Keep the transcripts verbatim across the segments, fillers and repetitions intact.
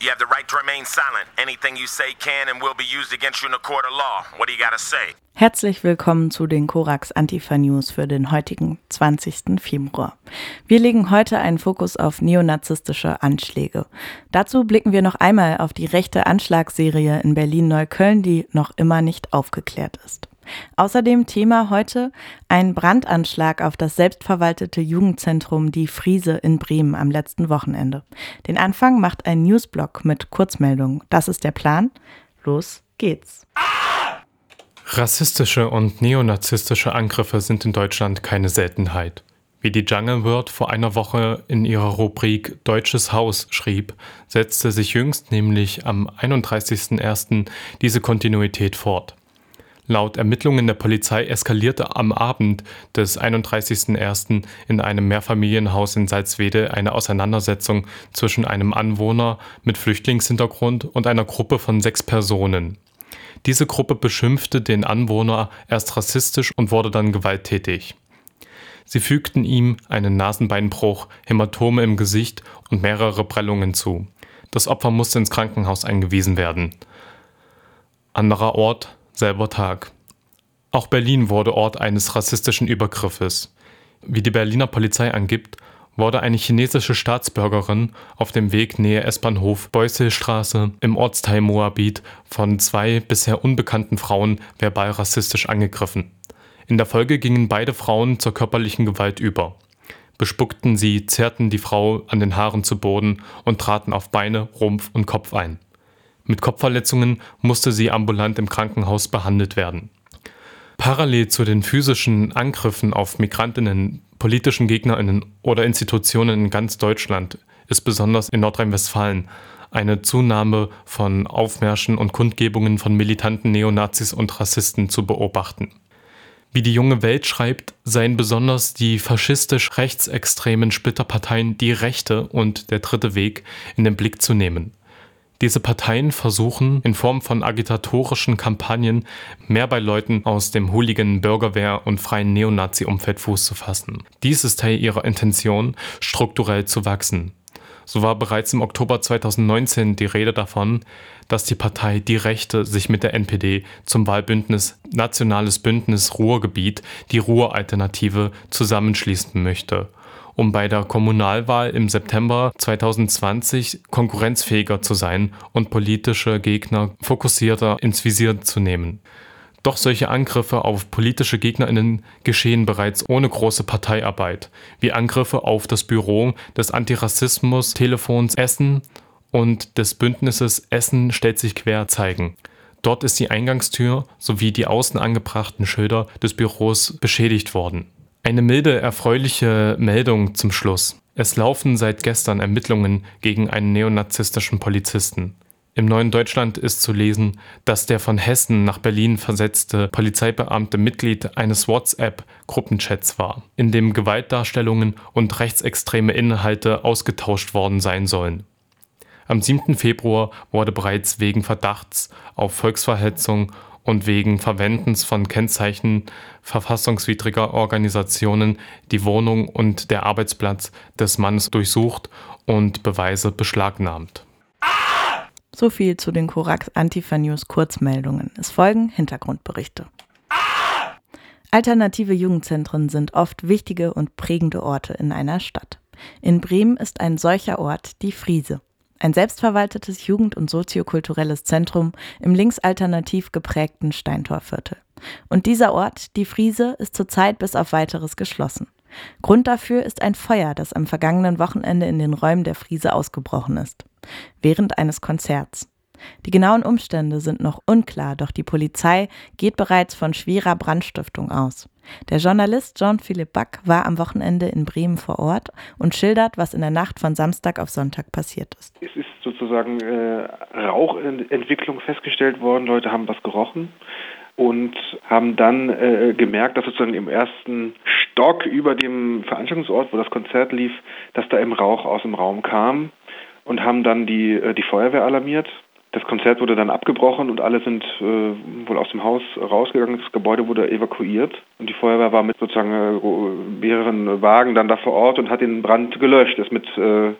You have the right to remain silent. Anything you say can and will be used against you in a court of law. What do you gotta say? Herzlich willkommen zu den Korax Antifa News für den heutigen zwanzigsten Februar. Wir legen heute einen Fokus auf neonazistische Anschläge. Dazu blicken wir noch einmal auf die rechte Anschlagsserie in Berlin-Neukölln, die noch immer nicht aufgeklärt ist. Außerdem Thema heute ein Brandanschlag auf das selbstverwaltete Jugendzentrum Die Friese in Bremen am letzten Wochenende. Den Anfang macht ein Newsblog mit Kurzmeldungen. Das ist der Plan. Los geht's. Rassistische und neonazistische Angriffe sind in Deutschland keine Seltenheit. Wie die Jungle World vor einer Woche in ihrer Rubrik Deutsches Haus schrieb, setzte sich jüngst, nämlich am einunddreißigsten ersten diese Kontinuität fort. Laut Ermittlungen der Polizei eskalierte am Abend des einunddreißigsten ersten in einem Mehrfamilienhaus in Salzwedel eine Auseinandersetzung zwischen einem Anwohner mit Flüchtlingshintergrund und einer Gruppe von sechs Personen. Diese Gruppe beschimpfte den Anwohner erst rassistisch und wurde dann gewalttätig. Sie fügten ihm einen Nasenbeinbruch, Hämatome im Gesicht und mehrere Prellungen zu. Das Opfer musste ins Krankenhaus eingewiesen werden. Anderer Ort, selber Tag. Auch Berlin wurde Ort eines rassistischen Übergriffes. Wie die Berliner Polizei angibt, wurde eine chinesische Staatsbürgerin auf dem Weg nähe S-Bahnhof Beuselstraße im Ortsteil Moabit von zwei bisher unbekannten Frauen verbal rassistisch angegriffen. In der Folge gingen beide Frauen zur körperlichen Gewalt über. Bespuckten sie, zerrten die Frau an den Haaren zu Boden und traten auf Beine, Rumpf und Kopf ein. Mit Kopfverletzungen musste sie ambulant im Krankenhaus behandelt werden. Parallel zu den physischen Angriffen auf Migrantinnen, politischen GegnerInnen oder Institutionen in ganz Deutschland ist besonders in Nordrhein-Westfalen eine Zunahme von Aufmärschen und Kundgebungen von militanten Neonazis und Rassisten zu beobachten. Wie die Junge Welt schreibt, seien besonders die faschistisch rechtsextremen Splitterparteien Die Rechte und Der Dritte Weg in den Blick zu nehmen. Diese Parteien versuchen in Form von agitatorischen Kampagnen mehr bei Leuten aus dem Hooligan, Bürgerwehr und freien Neonazi-Umfeld Fuß zu fassen. Dies ist Teil ihrer Intention, strukturell zu wachsen. So war bereits im Oktober zweitausendneunzehn die Rede davon, dass die Partei Die Rechte sich mit der N P D zum Wahlbündnis Nationales Bündnis Ruhrgebiet, die Ruhr-Alternative, zusammenschließen möchte, um bei der Kommunalwahl im September zweitausendzwanzig konkurrenzfähiger zu sein und politische Gegner fokussierter ins Visier zu nehmen. Doch solche Angriffe auf politische GegnerInnen geschehen bereits ohne große Parteiarbeit, wie Angriffe auf das Büro des Antirassismus-Telefons Essen und des Bündnisses Essen stellt sich quer zeigen. Dort ist die Eingangstür sowie die außen angebrachten Schilder des Büros beschädigt worden. Eine milde, erfreuliche Meldung zum Schluss. Es laufen seit gestern Ermittlungen gegen einen neonazistischen Polizisten. Im Neuen Deutschland ist zu lesen, dass der von Hessen nach Berlin versetzte Polizeibeamte Mitglied eines WhatsApp-Gruppenchats war, in dem Gewaltdarstellungen und rechtsextreme Inhalte ausgetauscht worden sein sollen. Am siebten Februar wurde bereits wegen Verdachts auf Volksverhetzung und wegen Verwendens von Kennzeichen verfassungswidriger Organisationen die Wohnung und der Arbeitsplatz des Mannes durchsucht und Beweise beschlagnahmt. So viel zu den Korax Antifa News Kurzmeldungen. Es folgen Hintergrundberichte. Alternative Jugendzentren sind oft wichtige und prägende Orte in einer Stadt. In Bremen ist ein solcher Ort die Friese. Ein selbstverwaltetes Jugend- und soziokulturelles Zentrum im linksalternativ geprägten Steintorviertel. Und dieser Ort, die Friese, ist zurzeit bis auf Weiteres geschlossen. Grund dafür ist ein Feuer, das am vergangenen Wochenende in den Räumen der Friese ausgebrochen ist. Während eines Konzerts. Die genauen Umstände sind noch unklar, doch die Polizei geht bereits von schwerer Brandstiftung aus. Der Journalist Jean-Philippe Back war am Wochenende in Bremen vor Ort und schildert, was in der Nacht von Samstag auf Sonntag passiert ist. Es ist sozusagen äh, Rauchentwicklung festgestellt worden, Leute haben was gerochen und haben dann äh, gemerkt, dass sozusagen im ersten Stock über dem Veranstaltungsort, wo das Konzert lief, dass da eben Rauch aus dem Raum kam und haben dann die, äh, die Feuerwehr alarmiert. Das Konzert wurde dann abgebrochen und alle sind äh, wohl aus dem Haus rausgegangen. Das Gebäude wurde evakuiert und die Feuerwehr war mit sozusagen äh, mehreren Wagen dann da vor Ort und hat den Brand gelöscht. Ist mit, äh,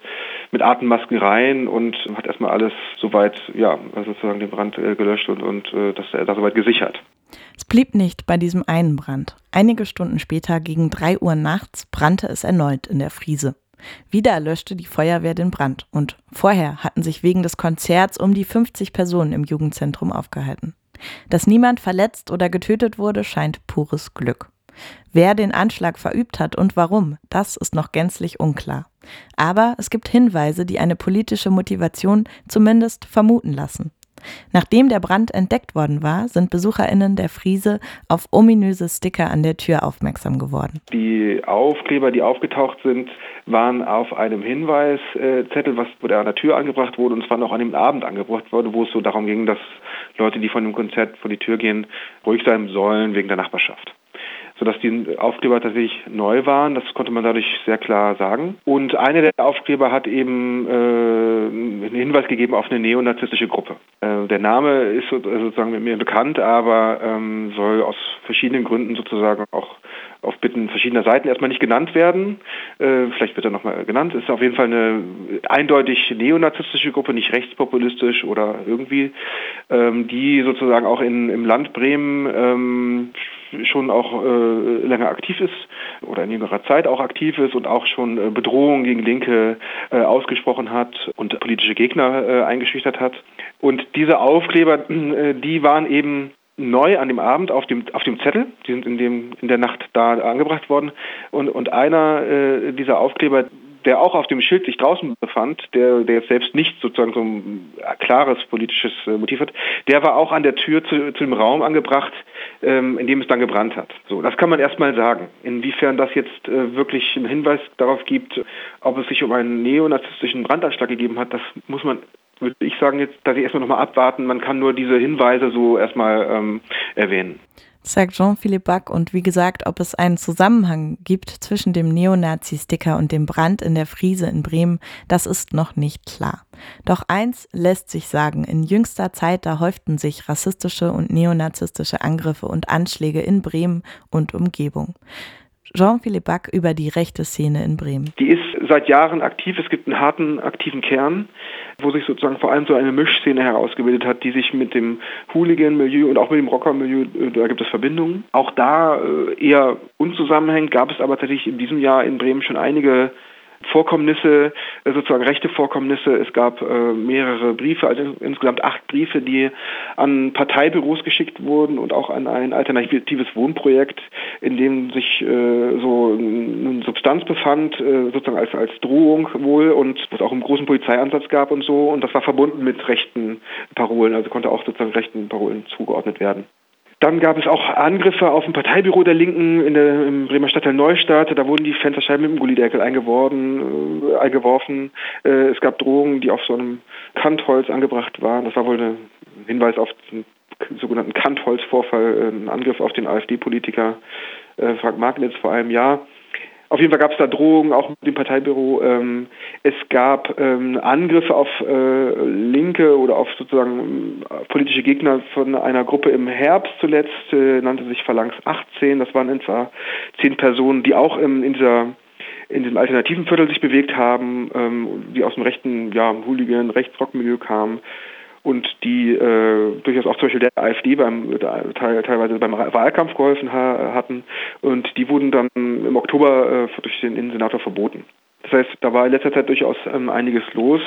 mit Atemmasken rein und hat erstmal alles soweit, ja, sozusagen den Brand äh, gelöscht und, und äh, das äh, da soweit gesichert. Es blieb nicht bei diesem einen Brand. Einige Stunden später, gegen drei Uhr nachts, brannte es erneut in der Friese. Wieder löschte die Feuerwehr den Brand und vorher hatten sich wegen des Konzerts um die fünfzig Personen im Jugendzentrum aufgehalten. Dass niemand verletzt oder getötet wurde, scheint pures Glück. Wer den Anschlag verübt hat und warum, das ist noch gänzlich unklar. Aber es gibt Hinweise, die eine politische Motivation zumindest vermuten lassen. Nachdem der Brand entdeckt worden war, sind BesucherInnen der Friese auf ominöse Sticker an der Tür aufmerksam geworden. Die Aufkleber, die aufgetaucht sind, waren auf einem Hinweiszettel, was wo der an der Tür angebracht wurde, und zwar noch an dem Abend angebracht wurde, wo es so darum ging, dass Leute, die von dem Konzert vor die Tür gehen, ruhig sein sollen wegen der Nachbarschaft. Sodass die Aufkleber tatsächlich neu waren. Das konnte man dadurch sehr klar sagen. Und einer der Aufkleber hat eben äh, einen Hinweis gegeben auf eine neonazistische Gruppe. Äh, der Name ist sozusagen mir bekannt, aber ähm, soll aus verschiedenen Gründen sozusagen auch auf Bitten verschiedener Seiten erstmal nicht genannt werden. Äh, vielleicht wird er nochmal genannt. Es ist auf jeden Fall eine eindeutig neonazistische Gruppe, nicht rechtspopulistisch oder irgendwie, ähm, die sozusagen auch in, im Land Bremen ähm, schon auch äh, länger aktiv ist oder in jüngerer Zeit auch aktiv ist und auch schon äh, Bedrohungen gegen Linke äh, ausgesprochen hat und politische Gegner äh, eingeschüchtert hat. Und diese Aufkleber, äh, die waren eben neu an dem Abend auf dem auf dem Zettel. Die sind in dem in der Nacht da angebracht worden. Und und einer äh, dieser Aufkleber, der auch auf dem Schild sich draußen befand, der, der jetzt selbst nicht sozusagen so ein klares politisches äh, Motiv hat, der war auch an der Tür zu, zu dem Raum angebracht, ähm, in dem es dann gebrannt hat. So, das kann man erstmal sagen. Inwiefern das jetzt äh, wirklich einen Hinweis darauf gibt, ob es sich um einen neonazistischen Brandanschlag gegeben hat, das muss man, würde ich sagen, jetzt, dass ich erstmal nochmal abwarten. Man kann nur diese Hinweise so erstmal ähm, erwähnen. Sagt Jean-Philippe Back, und wie gesagt, ob es einen Zusammenhang gibt zwischen dem Neonazi-Sticker und dem Brand in der Friese in Bremen, das ist noch nicht klar. Doch eins lässt sich sagen: In jüngster Zeit, da häuften sich rassistische und neonazistische Angriffe und Anschläge in Bremen und Umgebung. Jean-Philippe Back über die rechte Szene in Bremen. Die ist seit Jahren aktiv. Es gibt einen harten, aktiven Kern, wo sich sozusagen vor allem so eine Mischszene herausgebildet hat, die sich mit dem Hooligan-Milieu und auch mit dem Rocker-Milieu, da gibt es Verbindungen. Auch da eher unzusammenhängend, gab es aber tatsächlich in diesem Jahr in Bremen schon einige Vorkommnisse, sozusagen rechte Vorkommnisse. Es gab äh, mehrere Briefe, also insgesamt acht Briefe, die an Parteibüros geschickt wurden und auch an ein alternatives Wohnprojekt, in dem sich äh, so eine Substanz befand, äh, sozusagen als, als Drohung wohl, und es auch einen großen Polizeieinsatz gab und so. Und das war verbunden mit rechten Parolen, also konnte auch sozusagen rechten Parolen zugeordnet werden. Dann gab es auch Angriffe auf ein Parteibüro der Linken in der, im Bremer Stadtteil Neustadt. Da wurden die Fensterscheiben mit dem Gullideckel eingeworfen. Äh, eingeworfen. Äh, es gab Drohungen, die auf so einem Kantholz angebracht waren. Das war wohl ein Hinweis auf den sogenannten Kantholz-Vorfall, äh, ein Angriff auf den AfD-Politiker äh, Frank Magnitz vor einem Jahr. Auf jeden Fall gab es da Drohungen, auch mit dem Parteibüro. Ähm, es gab ähm, Angriffe auf äh, Linke oder auf sozusagen äh, politische Gegner von einer Gruppe im Herbst zuletzt, äh, nannte sich Phalanx achtzehn. Das waren etwa zehn Personen, die auch ähm, in dieser in diesem alternativen Viertel sich bewegt haben, ähm, die aus dem rechten, ja, Hooligan, Rechtsrockmilieu kamen. Und die äh, durchaus auch zum Beispiel der AfD beim teil, teilweise beim Wahlkampf geholfen ha, hatten. Und die wurden dann im Oktober äh, durch den Innensenator verboten. Das heißt, da war in letzter Zeit durchaus ähm, einiges los.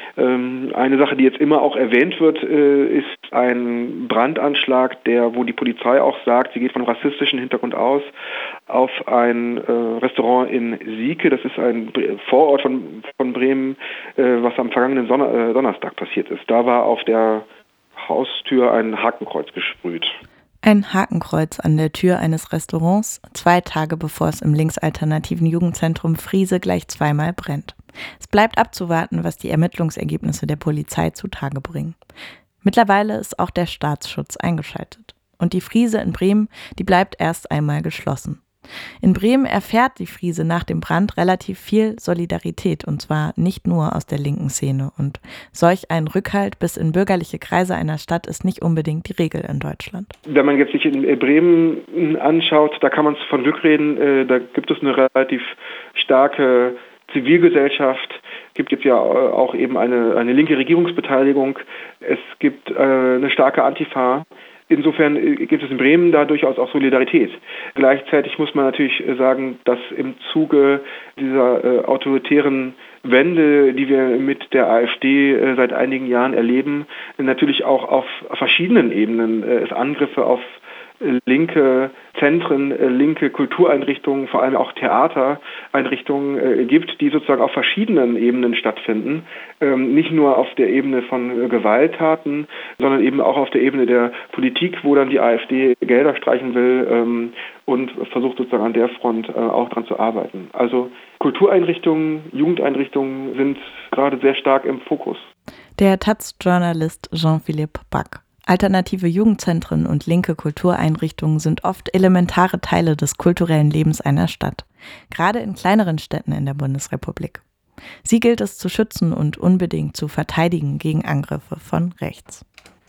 Ähm, eine Sache, die jetzt immer auch erwähnt wird, äh, ist ein Brandanschlag, der, wo die Polizei auch sagt, sie geht von rassistischem Hintergrund aus, auf ein äh, Restaurant in Sieke. Das ist ein Bre- Vorort von, von Bremen, äh, was am vergangenen Sonner- äh, Donnerstag passiert ist. Da war auf der Haustür ein Hakenkreuz gesprüht. Ein Hakenkreuz an der Tür eines Restaurants, zwei Tage bevor es im linksalternativen Jugendzentrum Friese gleich zweimal brennt. Es bleibt abzuwarten, was die Ermittlungsergebnisse der Polizei zutage bringen. Mittlerweile ist auch der Staatsschutz eingeschaltet. Und die Friese in Bremen, die bleibt erst einmal geschlossen. In Bremen erfährt die Friese nach dem Brand relativ viel Solidarität, und zwar nicht nur aus der linken Szene. Und solch ein Rückhalt bis in bürgerliche Kreise einer Stadt ist nicht unbedingt die Regel in Deutschland. Wenn man jetzt sich in Bremen anschaut, da kann man von Glück reden, da gibt es eine relativ starke Zivilgesellschaft. Es gibt jetzt ja auch eben eine, eine linke Regierungsbeteiligung. Es gibt äh, eine starke Antifa. Insofern gibt es in Bremen da durchaus auch Solidarität. Gleichzeitig muss man natürlich sagen, dass im Zuge dieser äh, autoritären Wende, die wir mit der AfD äh, seit einigen Jahren erleben, natürlich auch auf verschiedenen Ebenen äh, es Angriffe auf linke Zentren, linke Kultureinrichtungen, vor allem auch Theatereinrichtungen äh, gibt, die sozusagen auf verschiedenen Ebenen stattfinden. Ähm, nicht nur auf der Ebene von äh, Gewalttaten, sondern eben auch auf der Ebene der Politik, wo dann die AfD Gelder streichen will ähm, und versucht sozusagen an der Front äh, auch dran zu arbeiten. Also Kultureinrichtungen, Jugendeinrichtungen sind gerade sehr stark im Fokus. Der Taz-Journalist Jean-Philippe Back. Alternative Jugendzentren und linke Kultureinrichtungen sind oft elementare Teile des kulturellen Lebens einer Stadt, gerade in kleineren Städten in der Bundesrepublik. Sie gilt es zu schützen und unbedingt zu verteidigen gegen Angriffe von rechts.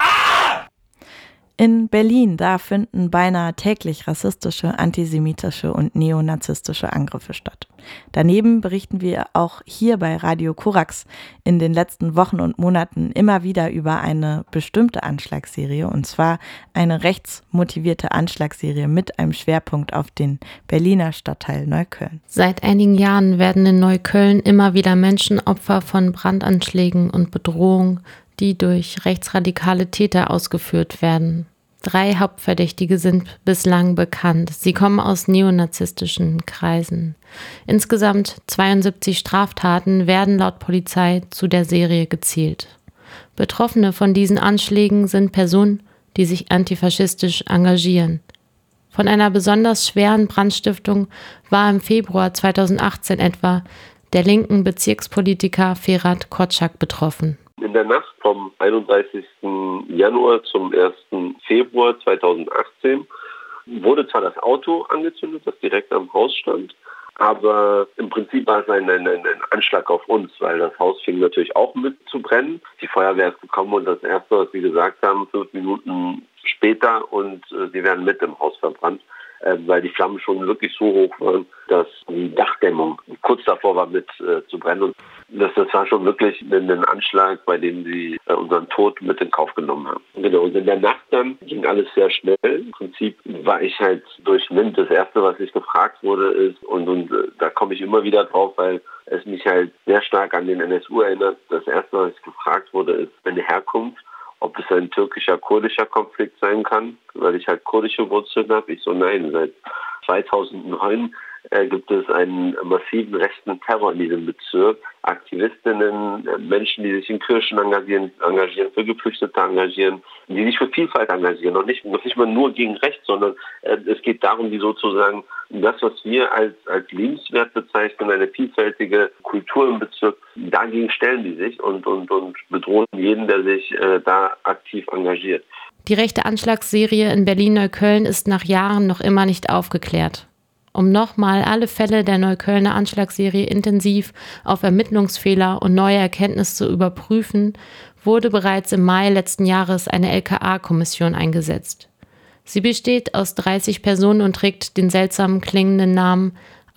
In Berlin, da finden beinahe täglich rassistische, antisemitische und neonazistische Angriffe statt. Daneben berichten wir auch hier bei Radio Korax in den letzten Wochen und Monaten immer wieder über eine bestimmte Anschlagsserie, und zwar eine rechtsmotivierte Anschlagsserie mit einem Schwerpunkt auf den Berliner Stadtteil Neukölln. Seit einigen Jahren werden in Neukölln immer wieder Menschen Opfer von Brandanschlägen und Bedrohungen, die durch rechtsradikale Täter ausgeführt werden. Drei Hauptverdächtige sind bislang bekannt. Sie kommen aus neonazistischen Kreisen. Insgesamt zweiundsiebzig Straftaten werden laut Polizei zu der Serie gezählt. Betroffene von diesen Anschlägen sind Personen, die sich antifaschistisch engagieren. Von einer besonders schweren Brandstiftung war im Februar zweitausendachtzehn etwa der linken Bezirkspolitiker Ferhat Kotschak betroffen. In der Nacht vom einunddreißigsten Januar zum ersten Februar zweitausendachtzehn wurde zwar das Auto angezündet, das direkt am Haus stand, aber im Prinzip war es ein, ein, ein Anschlag auf uns, weil das Haus fing natürlich auch mit zu brennen. Die Feuerwehr ist gekommen und das Erste, was sie gesagt haben, fünf Minuten später und äh, sie werden mit im Haus verbrannt, äh, weil die Flammen schon wirklich so hoch waren, dass die Dachdämmung kurz davor war mit äh, zu brennen. Und das, das war schon wirklich ein, ein Anschlag, bei dem sie äh, unseren Tod mit in Kauf genommen haben. Genau, und in der Nacht dann ging alles sehr schnell. Im Prinzip war ich halt durch Wind. Das Erste, was ich gefragt wurde, ist, und, und äh, da komme ich immer wieder drauf, weil es mich halt sehr stark an den N S U erinnert. Das Erste, was ich gefragt wurde, ist meine Herkunft, ob es ein türkischer-kurdischer Konflikt sein kann, weil ich halt kurdische Wurzeln habe. Ich so, nein, seit zweitausendneun äh, gibt es einen massiven rechten Terror in diesem Bezirk. Aktivistinnen, äh, Menschen, die sich in Kirchen engagieren, engagieren, für Geflüchtete engagieren, die sich für Vielfalt engagieren. Und nicht, nicht mal nur gegen rechts, sondern äh, es geht darum, die sozusagen das, was wir als, als liebenswert bezeichnen, eine vielfältige Kultur im Bezirk, dagegen stellen die sich und, und, und bedrohen jeden, der sich äh, da aktiv engagiert. Die rechte Anschlagsserie in Berlin-Neukölln ist nach Jahren noch immer nicht aufgeklärt. Um nochmal alle Fälle der Neuköllner Anschlagsserie intensiv auf Ermittlungsfehler und neue Erkenntnisse zu überprüfen, wurde bereits im Mai letzten Jahres eine L K A-Kommission eingesetzt. Sie besteht aus dreißig Personen und trägt den seltsam klingenden Namen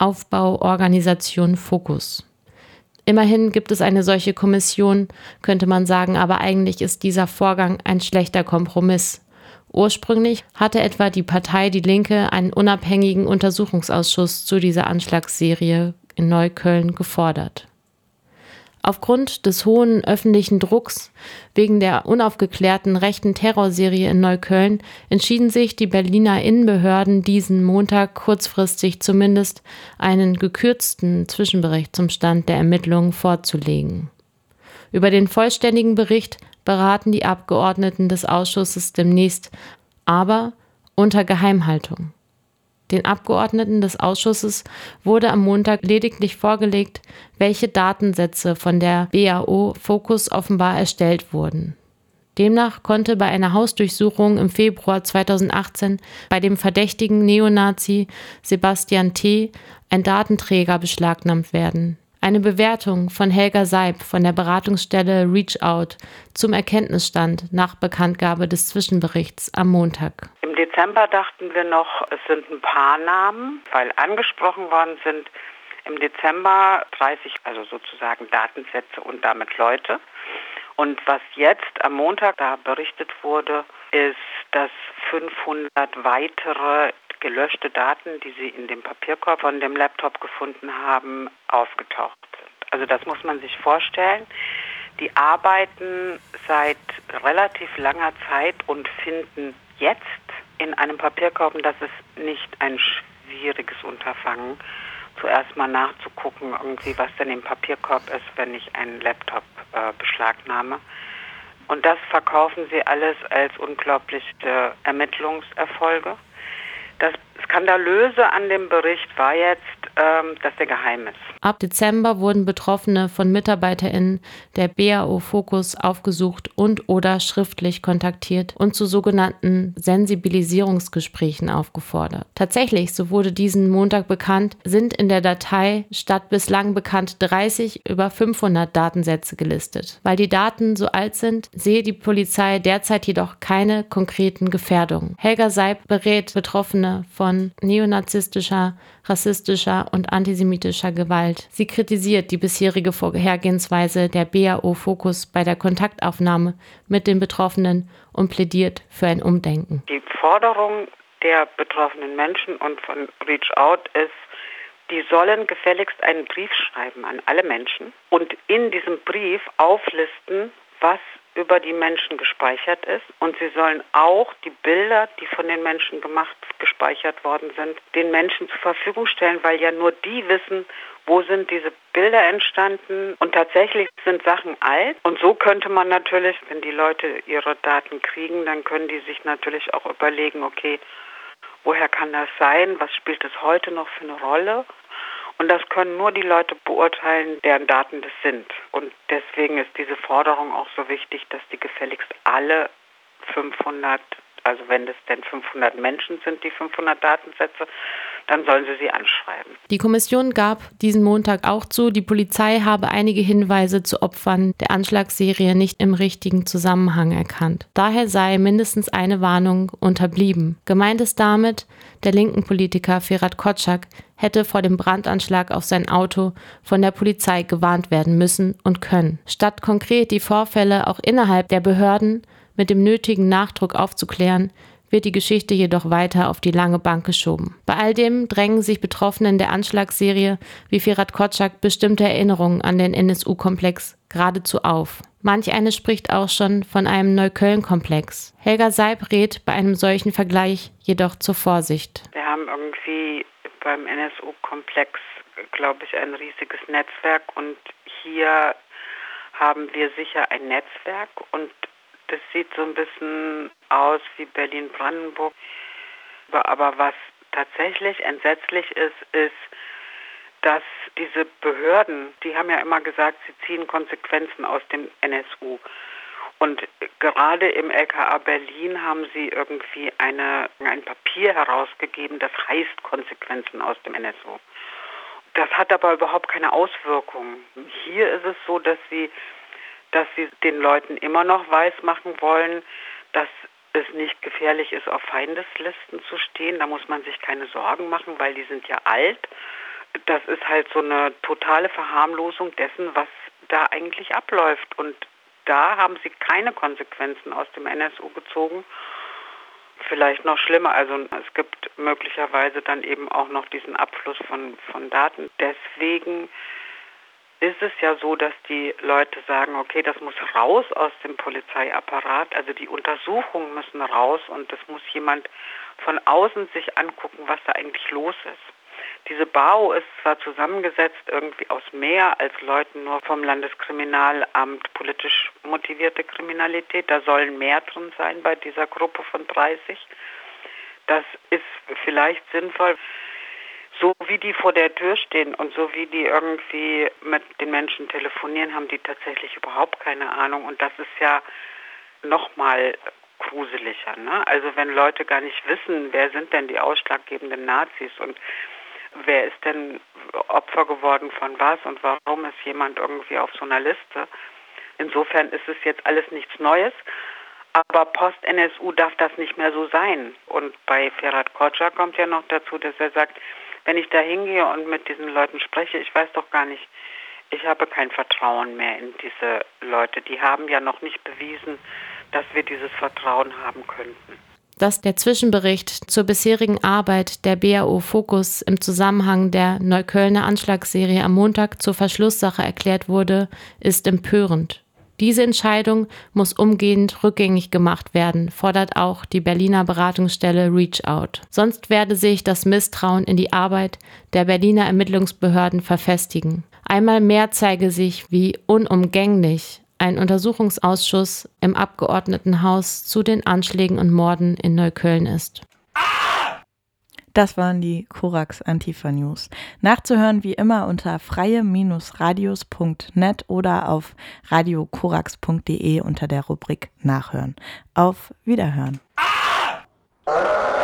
Aufbauorganisation Fokus. Immerhin gibt es eine solche Kommission, könnte man sagen, aber eigentlich ist dieser Vorgang ein schlechter Kompromiss. Ursprünglich hatte etwa die Partei Die Linke einen unabhängigen Untersuchungsausschuss zu dieser Anschlagsserie in Neukölln gefordert. Aufgrund des hohen öffentlichen Drucks wegen der unaufgeklärten rechten Terrorserie in Neukölln entschieden sich die Berliner Innenbehörden diesen Montag kurzfristig zumindest einen gekürzten Zwischenbericht zum Stand der Ermittlungen vorzulegen. Über den vollständigen Bericht beraten die Abgeordneten des Ausschusses demnächst, aber unter Geheimhaltung. Den Abgeordneten des Ausschusses wurde am Montag lediglich vorgelegt, welche Datensätze von der B A O Fokus offenbar erstellt wurden. Demnach konnte bei einer Hausdurchsuchung im Februar zweitausendachtzehn bei dem verdächtigen Neonazi Sebastian T. ein Datenträger beschlagnahmt werden. Eine Bewertung von Helga Seib von der Beratungsstelle Reach Out zum Erkenntnisstand nach Bekanntgabe des Zwischenberichts am Montag. Im Dezember dachten wir noch, es sind ein paar Namen, weil angesprochen worden sind Im Dezember dreißig, also sozusagen Datensätze und damit Leute. Und was jetzt am Montag da berichtet wurde, ist, dass fünfhundert weitere gelöschte Daten, die sie in dem Papierkorb von dem Laptop gefunden haben, aufgetaucht sind. Also das muss man sich vorstellen. Die arbeiten seit relativ langer Zeit und finden jetzt in einem Papierkorb, und das ist nicht ein schwieriges Unterfangen, zuerst mal nachzugucken, irgendwie, was denn im Papierkorb ist, wenn ich einen Laptop äh, beschlagnahme. Und das verkaufen sie alles als unglaubliche Ermittlungserfolge. Das Skandalöse an dem Bericht war jetzt, ähm, dass der geheim ist. Ab Dezember wurden Betroffene von MitarbeiterInnen der B A O Focus aufgesucht und oder schriftlich kontaktiert und zu sogenannten Sensibilisierungsgesprächen aufgefordert. Tatsächlich, so wurde diesen Montag bekannt, sind in der Datei statt bislang bekannt dreißig über fünfhundert Datensätze gelistet. Weil die Daten so alt sind, sehe die Polizei derzeit jedoch keine konkreten Gefährdungen. Helga Seib berät Betroffene von neonazistischer, rassistischer und antisemitischer Gewalt. Sie kritisiert die bisherige Vorgehensweise der B A O Focus bei der Kontaktaufnahme mit den Betroffenen und plädiert für ein Umdenken. Die Forderung der betroffenen Menschen und von Reach Out ist, die sollen gefälligst einen Brief schreiben an alle Menschen und in diesem Brief auflisten, was über die Menschen gespeichert ist. Und sie sollen auch die Bilder, die von den Menschen gemacht, gespeichert worden sind, den Menschen zur Verfügung stellen, weil ja nur die wissen, wo sind diese Bilder entstanden. Und tatsächlich sind Sachen alt. Und so könnte man natürlich, wenn die Leute ihre Daten kriegen, dann können die sich natürlich auch überlegen, okay, woher kann das sein? Was spielt es heute noch für eine Rolle? Und das können nur die Leute beurteilen, deren Daten das sind. Und deswegen ist diese Forderung auch so wichtig, dass die gefälligst alle fünfhundert, also wenn es denn fünfhundert Menschen sind, die fünfhundert Datensätze, dann sollen sie sie anschreiben. Die Kommission gab diesen Montag auch zu, die Polizei habe einige Hinweise zu Opfern der Anschlagsserie nicht im richtigen Zusammenhang erkannt. Daher sei mindestens eine Warnung unterblieben. Gemeint ist damit, der linken Politiker Ferhat Kotschak hätte vor dem Brandanschlag auf sein Auto von der Polizei gewarnt werden müssen und können. Statt konkret die Vorfälle auch innerhalb der Behörden mit dem nötigen Nachdruck aufzuklären, wird die Geschichte jedoch weiter auf die lange Bank geschoben. Bei all dem drängen sich Betroffenen der Anschlagsserie wie Ferhat Kotschak bestimmte Erinnerungen an den N S U-Komplex geradezu auf. Manch eine spricht auch schon von einem Neukölln-Komplex. Helga Seib rät bei einem solchen Vergleich jedoch zur Vorsicht. Wir haben irgendwie beim N S U-Komplex, glaube ich, ein riesiges Netzwerk und hier haben wir sicher ein Netzwerk und das sieht so ein bisschen aus wie Berlin-Brandenburg. Aber was tatsächlich entsetzlich ist, ist, dass diese Behörden, die haben ja immer gesagt, sie ziehen Konsequenzen aus dem N S U. Und gerade im L K A Berlin haben sie irgendwie eine, ein Papier herausgegeben, das heißt Konsequenzen aus dem N S U. Das hat aber überhaupt keine Auswirkungen. Hier ist es so, dass sie dass sie den Leuten immer noch weismachen wollen, dass es nicht gefährlich ist, auf Feindeslisten zu stehen. Da muss man sich keine Sorgen machen, weil die sind ja alt. Das ist halt so eine totale Verharmlosung dessen, was da eigentlich abläuft. Und da haben sie keine Konsequenzen aus dem N S U gezogen. Vielleicht noch schlimmer, also es gibt möglicherweise dann eben auch noch diesen Abfluss von, von Daten. Deswegen ist es ja so, dass die Leute sagen, okay, das muss raus aus dem Polizeiapparat, also die Untersuchungen müssen raus und das muss jemand von außen sich angucken, was da eigentlich los ist. Diese B A O ist zwar zusammengesetzt irgendwie aus mehr als Leuten nur vom Landeskriminalamt politisch motivierte Kriminalität, da sollen mehr drin sein bei dieser Gruppe von dreißig. Das ist vielleicht sinnvoll. So wie die vor der Tür stehen und so wie die irgendwie mit den Menschen telefonieren, haben die tatsächlich überhaupt keine Ahnung. Und das ist ja noch mal gruseliger, ne? Also wenn Leute gar nicht wissen, wer sind denn die ausschlaggebenden Nazis und wer ist denn Opfer geworden von was und warum ist jemand irgendwie auf so einer Liste. Insofern ist es jetzt alles nichts Neues. Aber Post-N S U darf das nicht mehr so sein. Und bei Ferhat Kotschak kommt ja noch dazu, dass er sagt, wenn ich da hingehe und mit diesen Leuten spreche, ich weiß doch gar nicht, ich habe kein Vertrauen mehr in diese Leute. Die haben ja noch nicht bewiesen, dass wir dieses Vertrauen haben könnten. Dass der Zwischenbericht zur bisherigen Arbeit der B A O Focus im Zusammenhang der Neuköllner Anschlagsserie am Montag zur Verschlusssache erklärt wurde, ist empörend. Diese Entscheidung muss umgehend rückgängig gemacht werden, fordert auch die Berliner Beratungsstelle Reach Out. Sonst werde sich das Misstrauen in die Arbeit der Berliner Ermittlungsbehörden verfestigen. Einmal mehr zeige sich, wie unumgänglich ein Untersuchungsausschuss im Abgeordnetenhaus zu den Anschlägen und Morden in Neukölln ist. Das waren die Korax Antifa News. Nachzuhören wie immer unter freie Radios punkt net oder auf radio korax punkt de unter der Rubrik Nachhören. Auf Wiederhören.